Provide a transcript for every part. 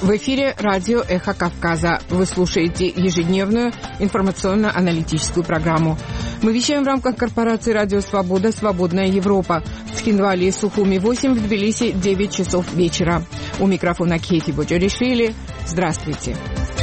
В эфире радио «Эхо Кавказа». Вы слушаете ежедневную информационно-аналитическую программу. Мы вещаем в рамках корпорации «Радио Свобода. Свободная Европа». В Цхинвале и Сухуми 8, в Тбилиси 9 часов вечера. У микрофона Кейти Боджоришвили. Здравствуйте.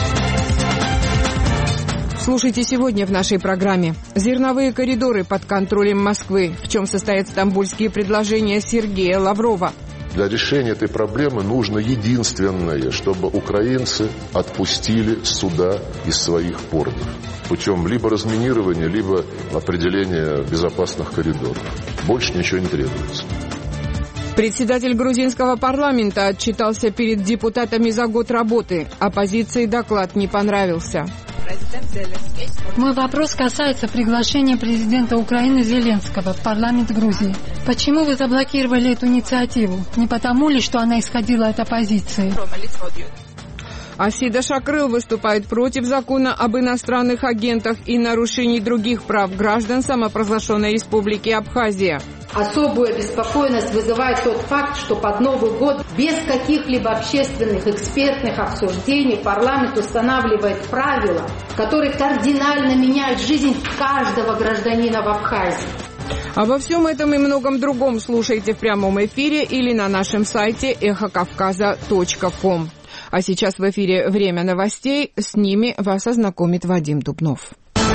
Слушайте сегодня в нашей программе. Зерновые коридоры под контролем Москвы. В чем состоят стамбульские предложения Сергея Лаврова? Для решения этой проблемы нужно единственное, чтобы украинцы отпустили суда из своих портов путем либо разминирования, либо определения безопасных коридоров. Больше ничего не требуется. Председатель грузинского парламента отчитался перед депутатами за год работы. Оппозиции доклад не понравился. Мой вопрос касается приглашения президента Украины Зеленского в парламент Грузии. Почему вы заблокировали эту инициативу? Не потому ли, что она исходила от оппозиции? Асида Шакрыл выступает против закона об иностранных агентах и нарушений других прав граждан самопровозглашенной республики Абхазия. Особую обеспокоенность вызывает тот факт, что под Новый год без каких-либо общественных экспертных обсуждений парламент устанавливает правила, которые кардинально меняют жизнь каждого гражданина в Абхазии. Обо всем этом и многом другом слушайте в прямом эфире или на нашем сайте эхокавказа.ком. А сейчас в эфире «Время новостей». С ними вас ознакомит Вадим Дубнов.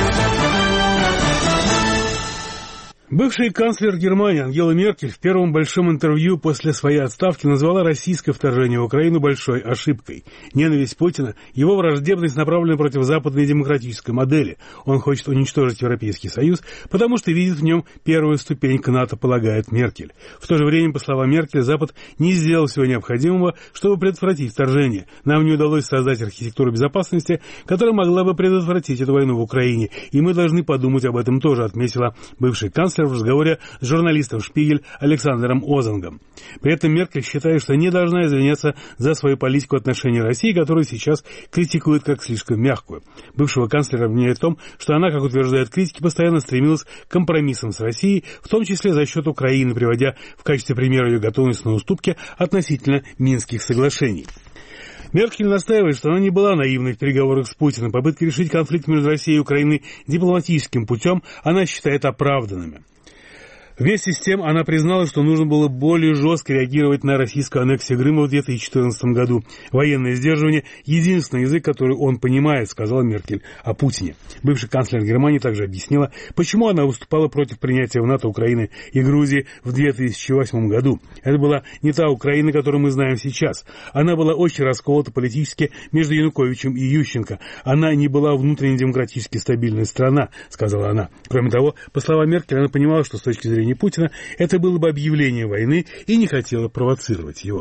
Бывший канцлер Германии Ангела Меркель в первом большом интервью после своей отставки назвала российское вторжение в Украину большой ошибкой. Ненависть Путина, его враждебность направлена против западной демократической модели. Он хочет уничтожить Европейский Союз, потому что видит в нем первую ступень к НАТО, полагает Меркель. В то же время, по словам Меркель, Запад не сделал всего необходимого, чтобы предотвратить вторжение. Нам не удалось создать архитектуру безопасности, которая могла бы предотвратить эту войну в Украине. И мы должны подумать об этом тоже, отметила бывший канцлер в разговоре с журналистом «Шпигель» Александром Озангом. При этом Меркель считает, что не должна извиняться за свою политику в отношении России, которую сейчас критикует как слишком мягкую. Бывшего канцлера обвиняет в том, что она, как утверждают критики, постоянно стремилась к компромиссам с Россией, в том числе за счет Украины, приводя в качестве примера ее готовность на уступки относительно Минских соглашений. Меркель настаивает, что она не была наивной в переговорах с Путиным. Попытки решить конфликт между Россией и Украиной дипломатическим путем она считает оправданными. Вместе с тем она признала, что нужно было более жестко реагировать на российскую аннексию Крыма в 2014 году. Военное сдерживание – единственный язык, который он понимает, сказала Меркель о Путине. Бывший канцлер Германии также объяснила, почему она выступала против принятия в НАТО Украины и Грузии в 2008 году. Это была не та Украина, которую мы знаем сейчас. Она была очень расколота политически между Януковичем и Ющенко. Она не была внутренне демократически стабильной страна, сказала она. Кроме того, по словам Меркель, она понимала, что с точки зрения Путина, это было бы объявление войны и не хотела провоцировать его.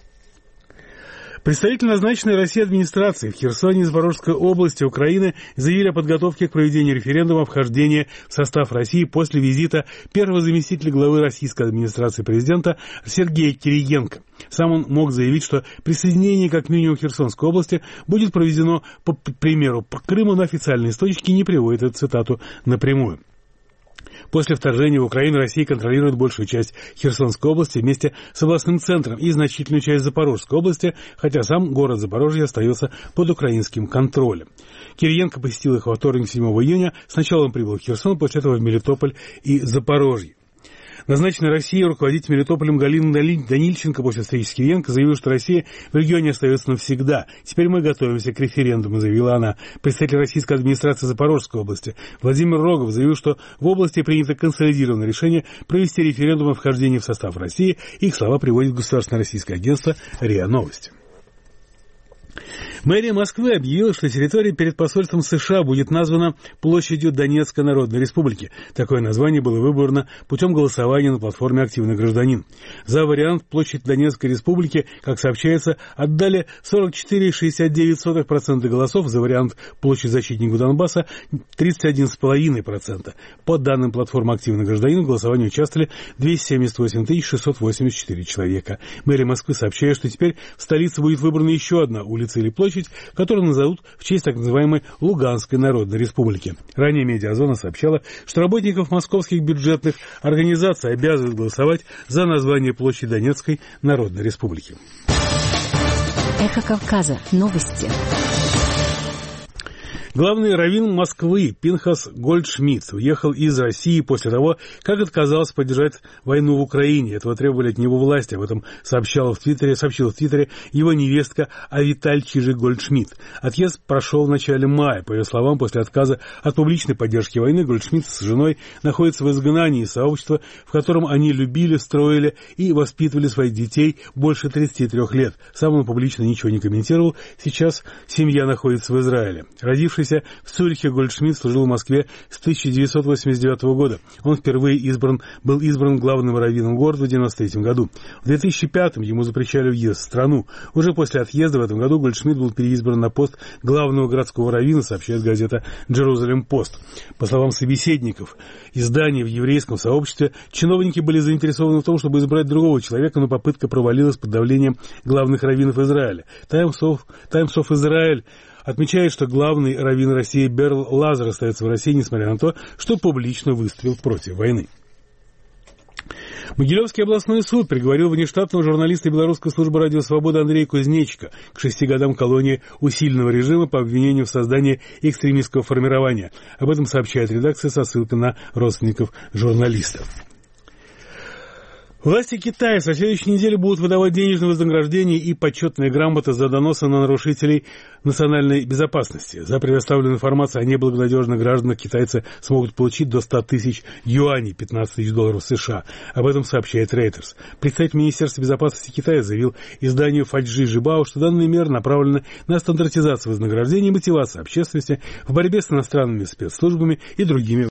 Представители назначенной Россией администрации в Херсоне и Запорожской области Украины заявили о подготовке к проведению референдума о вхождении в состав России после визита первого заместителя главы российской администрации президента Сергея Кириенко. Сам он мог заявить, что присоединение как минимум Херсонской области будет проведено по примеру по Крыму, но официальные источники не приводят эту цитату напрямую. После вторжения в Украину Россия контролирует большую часть Херсонской области вместе с областным центром и значительную часть Запорожской области, хотя сам город Запорожье остается под украинским контролем. Кириенко посетил их во вторник 7 июня. Сначала он прибыл в Херсон, после этого в Мелитополь и Запорожье. Назначенная Россией руководитель Мелитополем Галина Данильченко после встречи с Кириенко заявила, что Россия в регионе остается навсегда. Теперь мы готовимся к референдуму, заявила она. Представитель российской администрации Запорожской области Владимир Рогов заявил, что в области принято консолидированное решение провести референдум о вхождении в состав России. Их слова приводит государственное российское агентство РИА Новости. Мэрия Москвы объявила, что территория перед посольством США будет названа площадью Донецкой Народной Республики. Такое название было выбрано путем голосования на платформе «Активный гражданин». За вариант площадь Донецкой Республики, как сообщается, отдали 44,69% голосов, за вариант площадь защитнику Донбасса 31,5%. По данным платформы «Активный гражданин» в голосовании участвовали 278 684 человека. Мэрия Москвы сообщает, что теперь в столице будет выбрана еще одна улица или площадь, которую назовут в честь так называемой Луганской Народной Республики. Ранее Медиазона сообщала, что работников московских бюджетных организаций обязывают голосовать за название площади Донецкой Народной Республики. Эхо Кавказа. Новости. Главный раввин Москвы Пинхас Гольдшмидт уехал из России после того, как отказался поддержать войну в Украине. Этого требовали от него власти. Об этом сообщила в Твиттере его невестка Авиталь Чижик-Гольдшмидт. Отъезд прошел в начале мая. По ее словам, после отказа от публичной поддержки войны Гольдшмидт с женой находится в изгнании из сообщества, в котором они любили, строили и воспитывали своих детей больше 33 лет. Сам он публично ничего не комментировал. Сейчас семья находится в Израиле. Родившись в Цюрихе, Гольдшмидт служил в Москве с 1989 года. Он впервые был избран главным раввином города в 1993 году. В 2005 ему запрещали въезд в страну. Уже после отъезда в этом году Гольдшмидт был переизбран на пост главного городского раввина, сообщает газета «Джерузалем-Пост». По словам собеседников издания в еврейском сообществе, чиновники были заинтересованы в том, чтобы избрать другого человека, но попытка провалилась под давлением главных раввинов Израиля. Times of Israel отмечает, что главный раввин России Берл Лазар остается в России, несмотря на то, что публично выступил против войны. Могилевский областной суд приговорил внештатного журналиста Белорусской службы радио «Свобода» Андрея Кузнечика к 6 годам колонии усиленного режима по обвинению в создании экстремистского формирования. Об этом сообщает редакция со ссылкой на родственников журналистов. Власти Китая со следующей недели будут выдавать денежное вознаграждение и почетные грамоты за доносы на нарушителей национальной безопасности. За предоставленную информацию о неблагонадежных гражданах китайцы смогут получить до 100 тысяч юаней, 15 тысяч долларов США. Об этом сообщает Reuters. Представитель Министерства безопасности Китая заявил изданию Фаджи Жибао, что данные меры направлены на стандартизацию вознаграждений и мотивацию общественности в борьбе с иностранными спецслужбами и другими